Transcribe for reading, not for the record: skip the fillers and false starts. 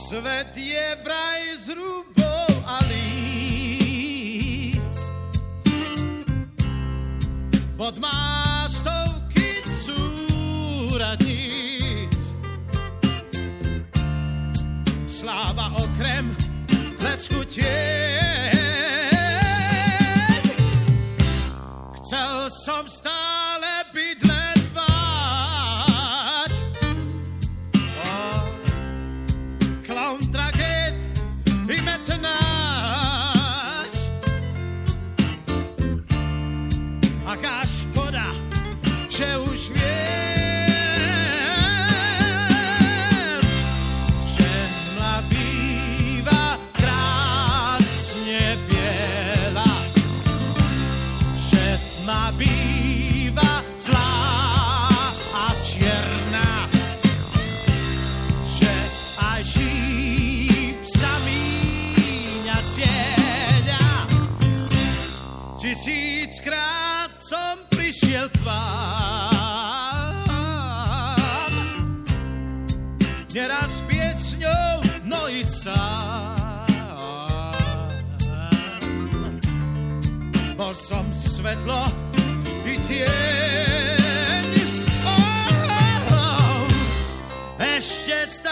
Svet je vraj z rúbov a líc. Bod má stovky súradníc. Sláva okrem blesku tieň. Chcel som stále byť len váš. Klaun tragéd i mecenáš. Aká škoda, že už viem, že mla býva krásne biela, že tma býva zlá a čierna, že aj šíp sa míňa cieľa. 1000-krát som prišiel k vám, neraz piesňou, no i sám. Bol som svetlo i tieň, ešte stále